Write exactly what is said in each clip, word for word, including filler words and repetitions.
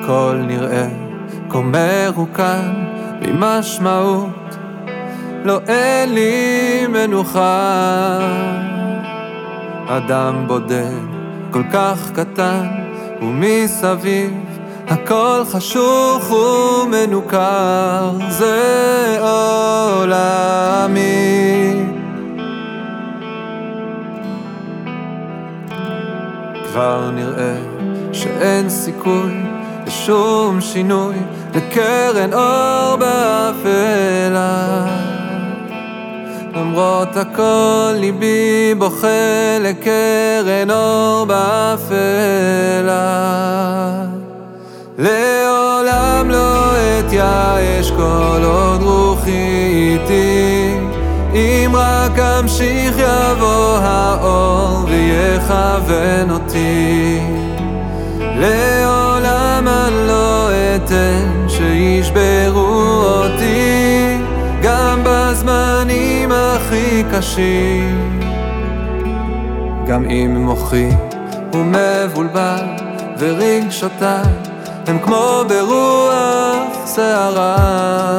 הכל נראה כה מרוקן ממשמעות, לא אין לי מנוחה. אדם בודד כל כך קטן ומסביב הכל חשוך ומנוכר, זה עולמי. כבר נראה שאין סיכוי לשום שינוי, לקרן אור באפלה. למרות הכל ליבי בוכה לקרן אור באפלה. לעולם לא אתייאש כל עוד רוחי איתי, אם רק אמשיך יבוא האור ויכוון אותי. לעולם אני לא אתן שישברו אותי, גם בזמנים הכי קשים. גם אם מוחי הוא מבולבל ורגשותיי הם כמו ברוח שערה,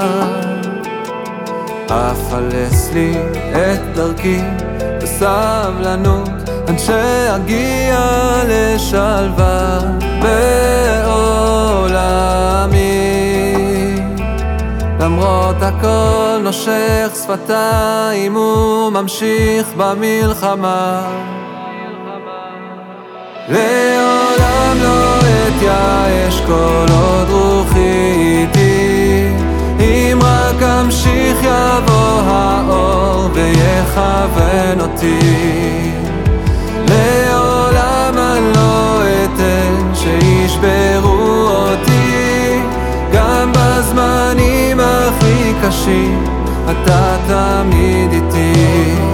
אפלס לי את דרכי בסבלנות עד שאגיע לשלווה בעולמי. למרות הכל נושך שפתיים וממשיך במלחמה. לעולם לא אתייאש כל עוד רוחי איתי, אם רק אמשיך יבוא האור ויכוון אותי. לעולם אני לא אתן שישברו אותי, גם בזמנים הכי קשים אתה תמיד איתי.